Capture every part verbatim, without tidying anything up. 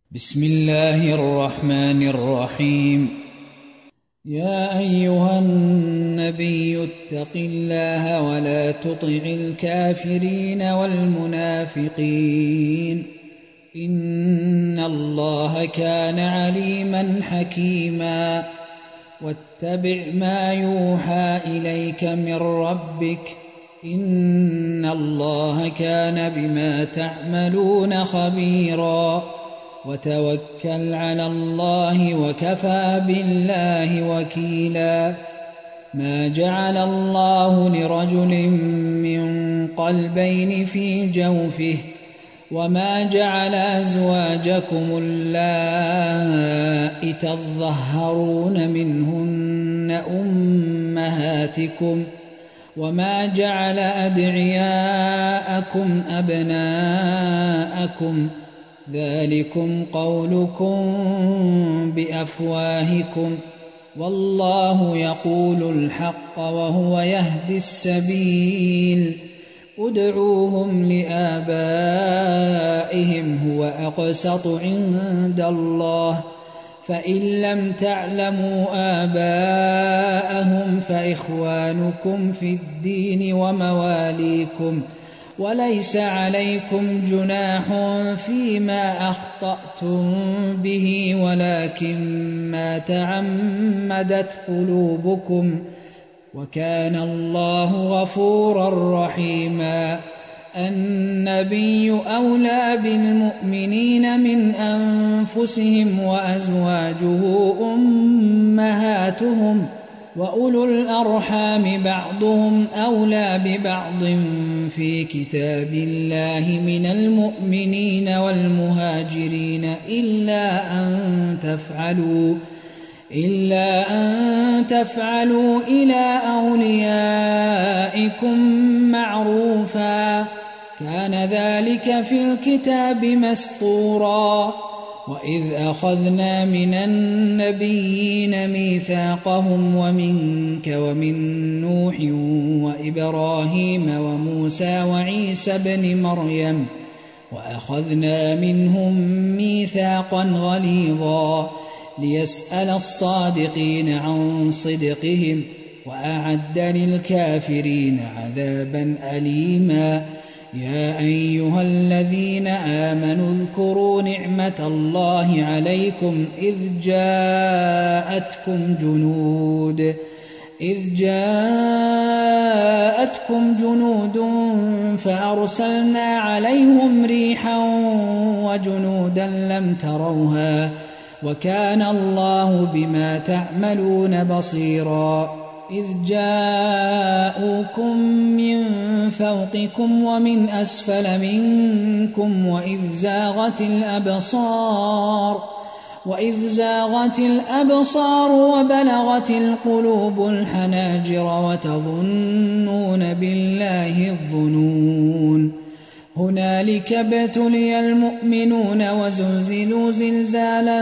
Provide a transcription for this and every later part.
بسم الله الرحمن الرحيم. يا أيها النبي اتق الله ولا تطع الكافرين والمنافقين إن الله كان عليما حكيما. واتبع ما يوحى إليك من ربك إن الله كان بما تعملون خبيرا. وتوكل على الله وكفى بالله وكيلا. ما جعل الله لرجل من قلبين في جوفه وما جعل أزواجكم اللائي تظهرون منهن أمهاتكم وما جعل أدعياءكم أبناءكم ذلكم قولكم بأفواهكم والله يقول الحق وهو يهدي السبيل. ادعوهم لآبائهم هو أقسط عند الله فإن لم تعلموا آباءهم فإخوانكم في الدين ومواليكم وليس عليكم جناح فيما أخطأتم به ولكن ما تعمدت قلوبكم وكان الله غفورا رحيما. النبي أولى بالمؤمنين من أنفسهم وأزواجه أمهاتهم وأولو الأرحام بعضهم أولى ببعض في كتاب الله من المؤمنين والمهاجرين إلا أن تفعلوا إلا أن تفعلوا إلى أوليائكم معروفا كان ذلك في الكتاب مسطورا. وإذ أخذنا من النبيين ميثاقهم ومنك ومن نوح وإبراهيم وموسى وعيسى ابن مريم وأخذنا منهم ميثاقا غليظا ليسأل الصادقين عن صدقهم وأعد للكافرين عذابا أليما. يا أيها الذين آمنوا اذكروا نعمة الله عليكم إذ جاءتكم جنود إذ جاءتكم جنود فأرسلنا عليهم ريحا وجنودا لم تروها وكان الله بما تعملون بصيرا. إذ جاءوكم من فوقكم ومن أسفل منكم وإذ زاغت الأبصار وإذ زاغت الأبصار وبلغت القلوب الحناجر وتظنون بالله الظنون. هنالك ابتلي المؤمنون وزلزلوا زلزالا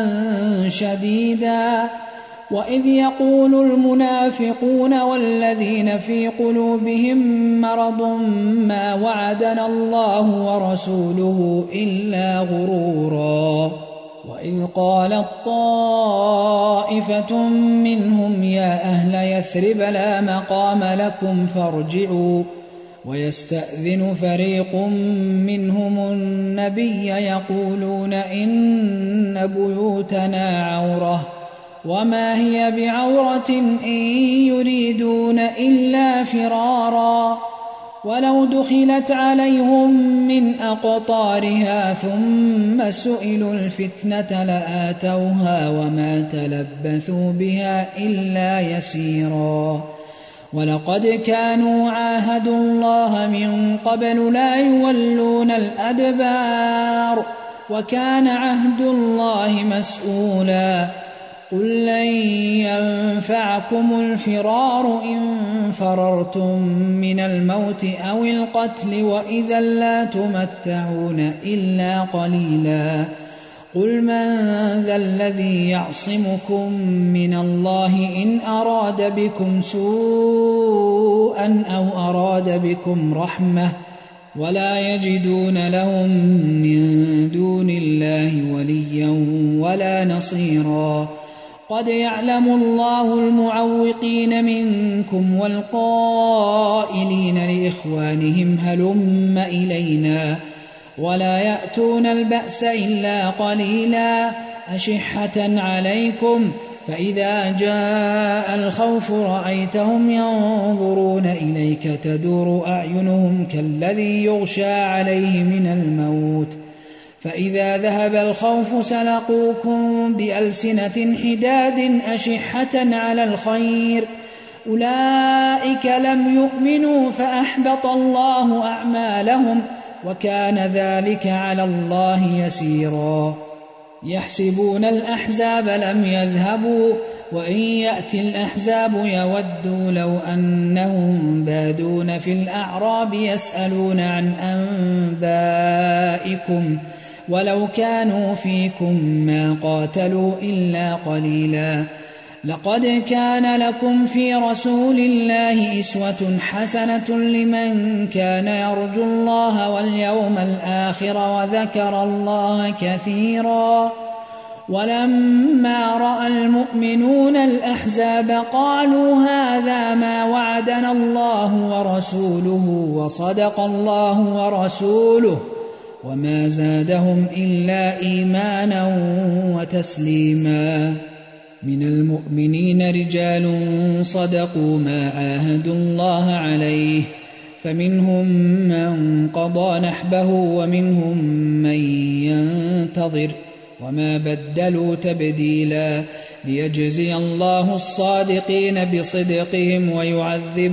شديدا. وإذ يقول المنافقون والذين في قلوبهم مرض ما وعدنا الله ورسوله إلا غرورا. وإذ قالت طائفة منهم يا أهل يثرب لا مقام لكم فارجعوا ويستأذن فريق منهم النبي يقولون إن بيوتنا عورة وما هي بعورة إن يريدون إلا فرارا. ولو دخلت عليهم من أقطارها ثم سئلوا الفتنة لآتوها وما تلبثوا بها إلا يسيرا. ولقد كانوا عاهدوا الله من قبل لا يولون الأدبار وكان عهد الله مسؤولا. قل لن ينفعكم الفرار إن فررتم من الموت أو القتل وإذا لا تمتعون إلا قليلا. قل من ذا الذي يعصمكم من الله إن أراد بكم سوءا أو أراد بكم رحمة ولا يجدون لهم من دون الله وليا ولا نصيرا قد يعلم الله المعوقين منكم والقائلين لإخوانهم هلم إلينا ولا يأتون البأس إلا قليلا أشحة عليكم فإذا جاء الخوف رأيتهم ينظرون إليك تدور أعينهم كالذي يغشى عليه من الموت فإذا ذهب الخوف سلقوكم بألسنة حداد أشحة على الخير أولئك لم يؤمنوا فأحبط الله أعمالهم وكان ذلك على الله يسيرا يحسبون الأحزاب لم يذهبوا وإن يأتي الأحزاب يودوا لو أنهم بادون في الأعراب يسألون عن أنبائكم ولو كانوا فيكم ما قاتلوا إلا قليلا لقد كان لكم في رسول الله أسوة حسنة لمن كان يرجو الله واليوم الآخر وذكر الله كثيرا ولما رأى المؤمنون الأحزاب قالوا هذا ما وعدنا الله ورسوله وصدق الله ورسوله وما زادهم إلا إيمانا وتسليما من المؤمنين رجال صدقوا ما عاهدوا الله عليه فمنهم من قضى نحبه ومنهم من ينتظر وما بدلوا تبديلا ليجزي الله الصادقين بصدقهم ويعذب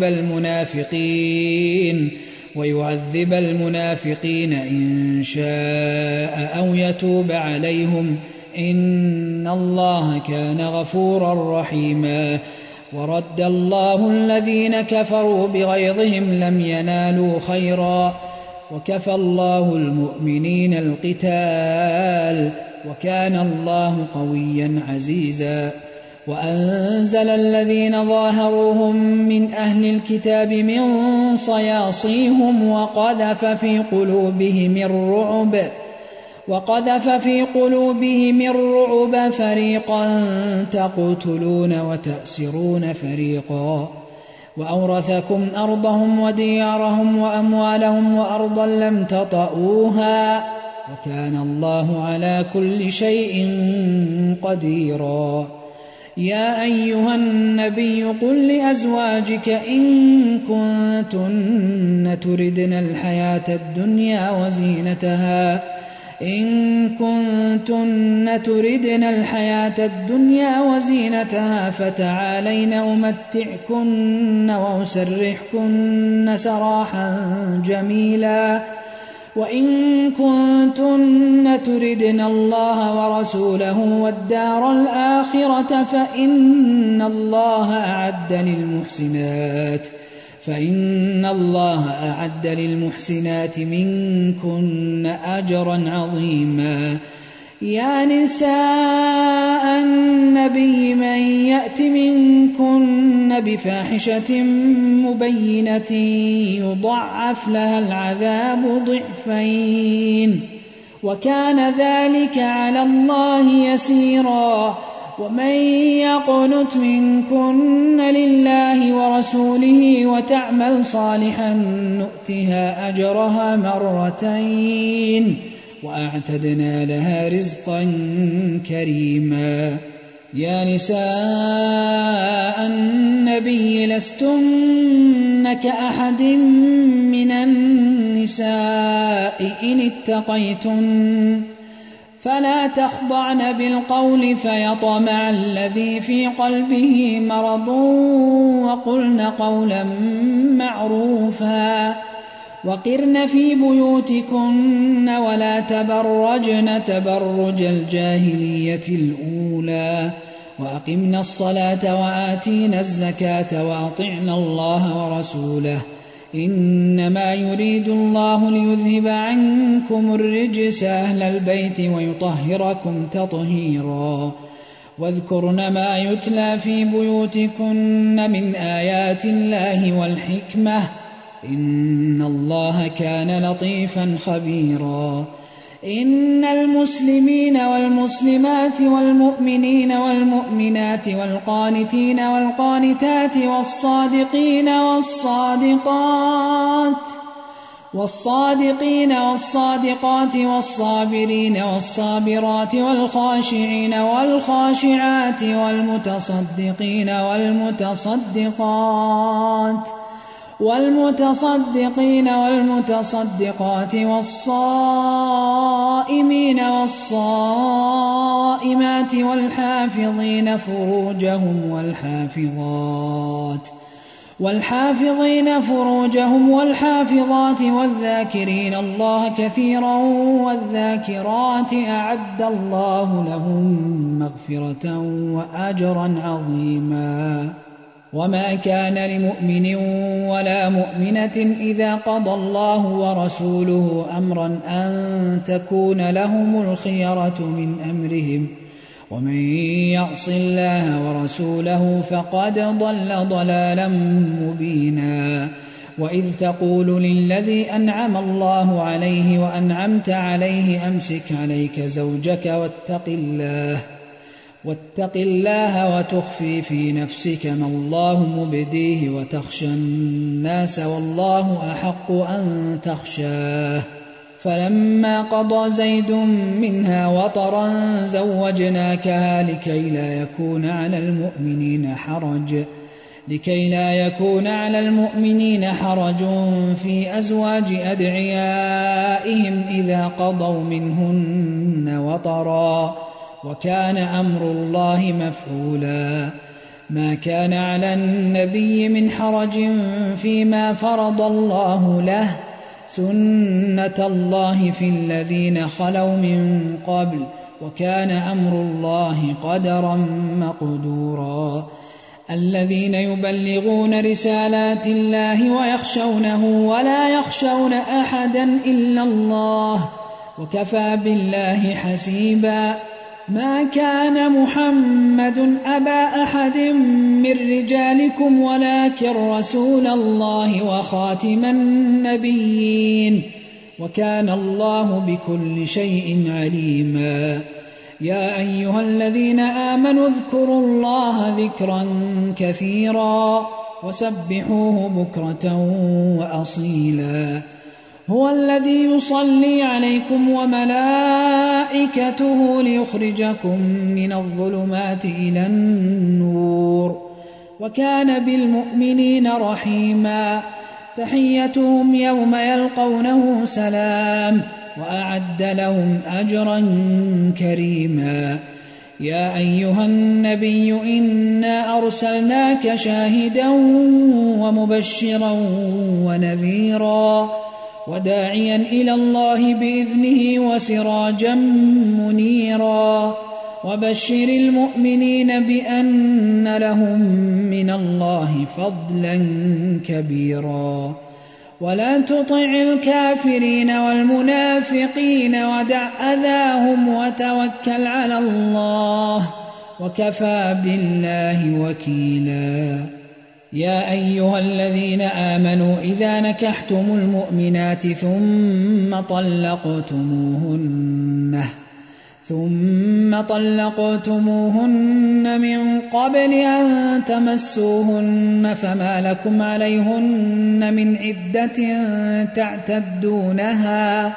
المنافقين ويعذب المنافقين إن شاء أو يتوب عليهم إن الله كان غفورا رحيما ورد الله الذين كفروا بغيظهم لم ينالوا خيرا وكفى الله المؤمنين القتال وكان الله قويا عزيزا وأنزل الذين ظاهروهم من أهل الكتاب من صياصيهم وقذف في قلوبهم الرعب وقذف في قلوبهم الرعب فريقا تقتلون وتأسرون فريقا وأورثكم أرضهم وديارهم وأموالهم وأرضا لم تطئوها وكان الله على كل شيء قديرا يا أيها النبي قل لأزواجك إن كنتن تردن الحياة الدنيا وزينتها إن كنتن تردن الحياة الدنيا وزينتها فتعالين أمتعكن وأسرحكن سراحا جميلا وإن كنتن تردن الله ورسوله والدار الآخرة فإن الله أعد للمحسنات فإن الله أعد للمحسنات منكن أجرا عظيما يا نساء النبي من يأت منكن بفاحشة مبينة يضعف لها العذاب ضعفين وكان ذلك على الله يسيرا ومن يقنت منكن لله ورسوله وتعمل صالحا نؤتها أجرها مرتين وأعتدنا لها رزقا كريما يا نساء النبي لستن كأحد من النساء إن اتقيتن فلا تخضعن بالقول فيطمع الذي في قلبه مرض وقلن قولا معروفا وقرن في بيوتكن ولا تبرجن تبرج الجاهلية الأولى وأقمنا الصلاة وآتينا الزكاة وأطعنا الله ورسوله إنما يريد الله ليذهب عنكم الرجس أهل البيت ويطهركم تطهيرا واذكرن ما يتلى في بيوتكن من آيات الله والحكمة إن الله كان لطيفا خبيرا. إن المسلمين والمسلمات والمؤمنين والمؤمنات والقانتين والقانتات والصادقين والصادقات والصادقين والصادقات والصابرين والصابرات والخاشعين والخاشعات والمتصدقين والمتصدقات والمتصدقين والمتصدقات والصائمين والصائمات والحافظين فروجهم والحافظات والحافظين فروجهم والحافظات والذاكرين الله كثيرا والذاكرات أعد الله لهم مغفرة وأجرا عظيما. وما كان لمؤمن ولا مؤمنة إذا قضى الله ورسوله أمرا أن تكون لهم الخيرة من أمرهم ومن يعص الله ورسوله فقد ضل ضلالا مبينا. وإذ تقول للذي أنعم الله عليه وأنعمت عليه أمسك عليك زوجك واتق الله واتق الله وتخفي في نفسك ما الله مبديه وتخشى الناس والله أحق أن تخشاه. فلما قضى زيد منها وطرا زوجناكها لكي لا يكون على المؤمنين حرج لكي لا يكون على المؤمنين حرج في أزواج أدعيائهم إذا قضوا منهن وطرا وكان أمر الله مفعولا. ما كان على النبي من حرج فيما فرض الله له سنة الله في الذين خلوا من قبل وكان أمر الله قدرا مقدورا. الذين يبلغون رسالات الله ويخشونه ولا يخشون أحدا إلا الله وكفى بالله حسيبا. ما كان محمد أبا أحد من رجالكم ولكن رسول الله وخاتم النبيين وكان الله بكل شيء عليما. يا أيها الذين آمنوا اذكروا الله ذكرا كثيرا وسبحوه بكرة وأصيلا. هو الذي يصلي عليكم وملائكته ليخرجكم من الظلمات إلى النور وكان بالمؤمنين رحيما. تحيتهم يوم يلقونه سلام وأعد لهم أجرا كريما. يا أيها النبي إنا أرسلناك شاهدا ومبشرا ونذيرا وداعيا إلى الله بإذنه وسراجا منيرا. وبشر المؤمنين بأن لهم من الله فضلا كبيرا. ولا تطع الكافرين والمنافقين ودع أذاهم وتوكل على الله وكفى بالله وكيلا. يا أيها الذين آمنوا إذا نكحتم المؤمنات ثم طلقتموهن ثم طلقتموهن من قبل أن تمسوهن فما لكم عليهن من عدة تعتدونها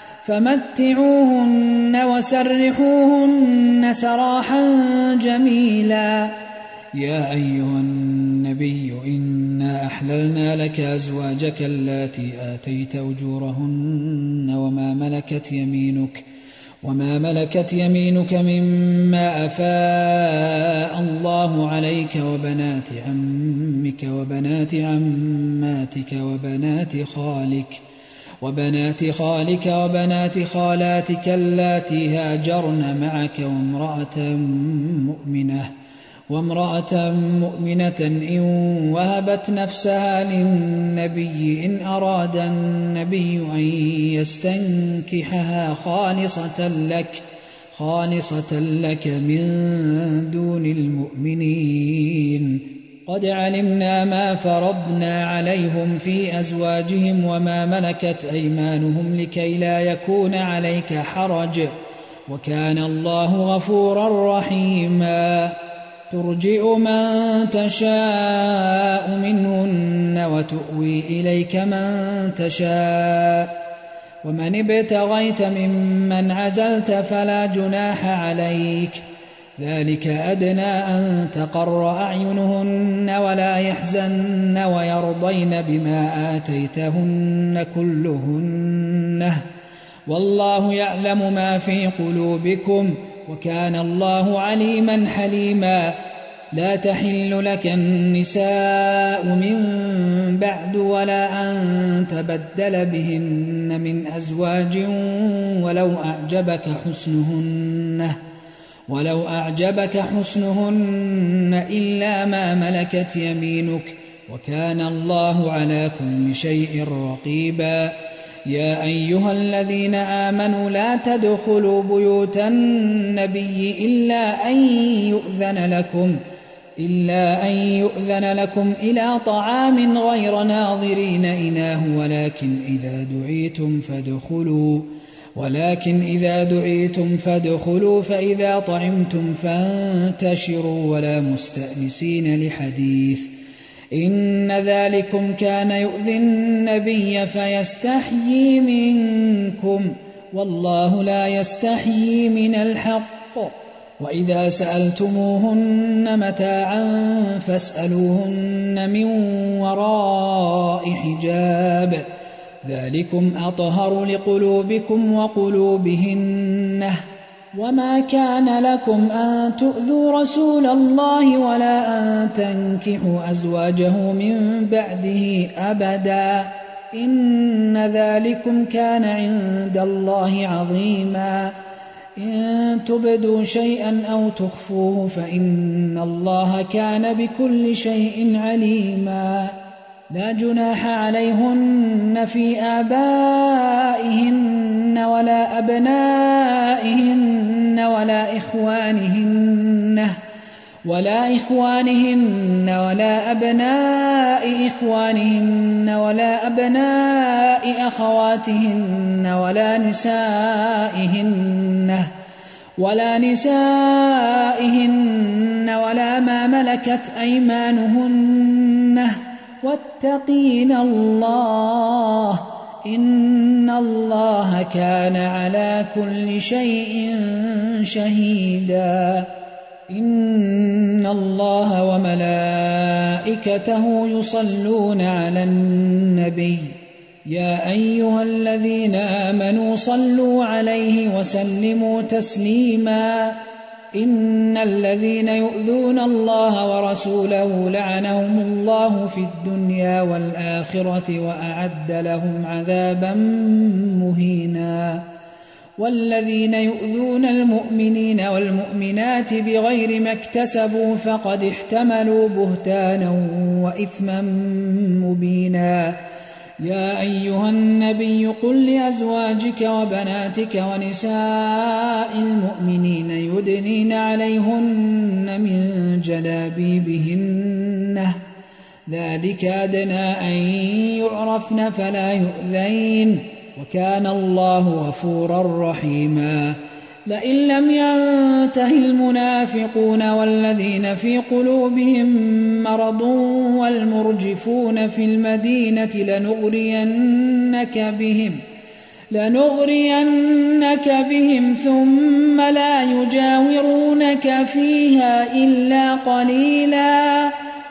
فمتعوهن وسرحوهن سراحا جميلا. يا أيها النبي إنا أحللنا لك أزواجك اللاتي آتيت أجورهن وما ملكت يمينك وما ملكت يمينك مما أفاء الله عليك وبنات عمك وبنات عماتك وبنات خالك وبنات خالك وبنات خالاتك اللاتي هاجرن معك وامرأة مؤمنة وامرأة مؤمنة إن وهبت نفسها للنبي إن أراد النبي أن يستنكحها خالصة لك خالصة لك من دون المؤمنين قد علمنا ما فرضنا عليهم في أزواجهم وما ملكت أيمانهم لكي لا يكون عليك حرج وكان الله غفورا رحيما ترجئ من تشاء منهن وتؤوي إليك من تشاء ومن ابتغيت ممن عزلت فلا جناح عليك ذلك أدنى أن تقر أعينهن ولا يحزن ويرضين بما آتيتهن كلهن والله يعلم ما في قلوبكم وكان الله عليما حليما لا تحل لك النساء من بعد ولا أن تبدل بهن من أزواج ولو أعجبك حسنهن ولو أعجبك حسنهن إلا ما ملكت يمينك وكان الله على كل شيء رقيبا يا أيها الذين آمنوا لا تدخلوا بيوت النبي إلا أن يؤذن لكم إلا أن يؤذن لكم إلى طعام غير ناظرين إناه ولكن إذا دعيتم فادخلوا ولكن إذا دعيتم فادخلوا فإذا طعمتم فانتشروا ولا مستأنسين لحديث إن ذلكم كان يؤذي النبي فيستحيي منكم والله لا يستحيي من الحق وإذا سألتموهن متاعا فاسألوهن من وراء حجاب ذلكم أطهر لقلوبكم وقلوبهن وما كان لكم أن تؤذوا رسول الله ولا أن تنكحوا أزواجه من بعده أبدا إن ذلكم كان عند الله عظيما إن تبدوا شيئا أو تخفوه فإن الله كان بكل شيء عليما لا جناح عليهن في آبائهن ولا أبنائهن ولا إخوانهن ولا إخوانهن ولا أبناء إخوانهن ولا أبناء أخواتهن ولا نسائهن ولا نسائهن ولا ما ملكت أيمانهن واتقين الله إن الله كان على كل شيء شهيدا إن الله وملائكته يصلون على النبي يا أيها الذين آمنوا صلوا عليه وسلموا تسليما إن الذين يؤذون الله ورسوله لعنهم الله في الدنيا والآخرة وأعد لهم عذابا مهينا والذين يؤذون المؤمنين والمؤمنات بغير ما اكتسبوا فقد احتملوا بهتانا وإثما مبينا يا أيها النبي قل لأزواجك وبناتك ونساء المؤمنين يدنين عليهن من جلابيبهن ذلك أدنى أن يعرفن فلا يؤذين وكان الله غفورا رحيما لئن لم ينته المنافقون والذين في قلوبهم مرض والمرجفون في المدينة لنغرينك بهم لنغرينك بهم ثم لا يجاورونك فيها إلا قليلا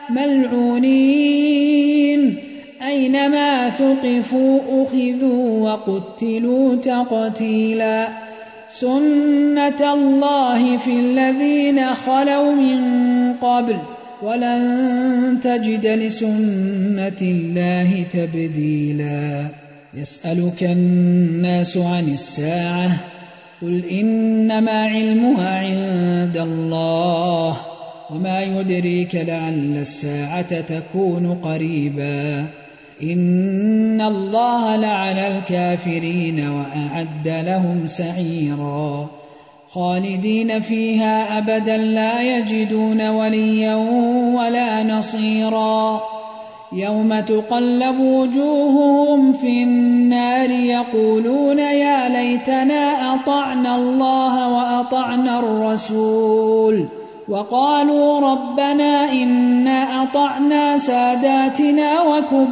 ملعونين أينما ثقفوا أخذوا وقتلوا تقتيلا سنة الله في الذين خلوا من قبل ولن تجد لسنة الله تبديلا يسألك الناس عن الساعة قل إنما علمها عند الله وما يدريك لعل الساعة تكون قريبا إن الله لعن الكافرين وأعد لهم سعيرا خالدين فيها أبدا لا يجدون وليا ولا نصيرا يوم تقلب وجوههم في النار يقولون يا ليتنا أطعنا الله وأطعنا الرسول وقالوا ربنا إنا أطعنا ساداتنا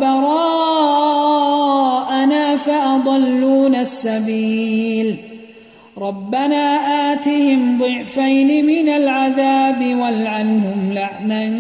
وكبراءنا فأضلونا السبيل ربنا آتهم ضعفين من العذاب والعنهم لعنا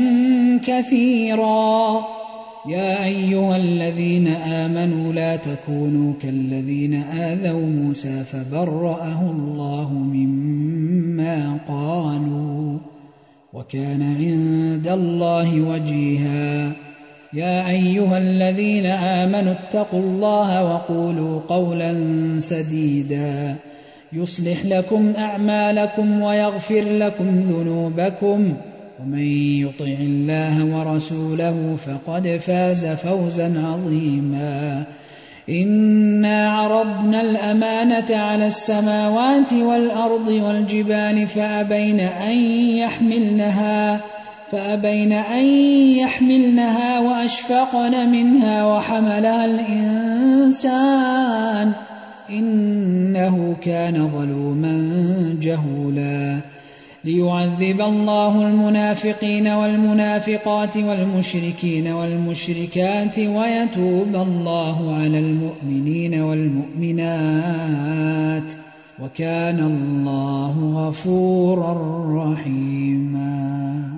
كثيرا يا أيها الذين آمنوا لا تكونوا كالذين آذوا موسى فبرأه الله مما قالوا وكان عند الله وجيها يا أيها الذين آمنوا اتقوا الله وقولوا قولا سديدا يصلح لكم أعمالكم ويغفر لكم ذنوبكم ومن يطع الله ورسوله فقد فاز فوزا عظيما إنا عرضنا الأمانة على السماوات والأرض والجبال فأبين أن يحملنها فأبين أن يحملنها وأشفقن منها وحملها الإنسان إنه كان ظلوما جهولا ليعذب الله المنافقين والمنافقات والمشركين والمشركات ويتوب الله على المؤمنين والمؤمنات وكان الله غفورا رحيما.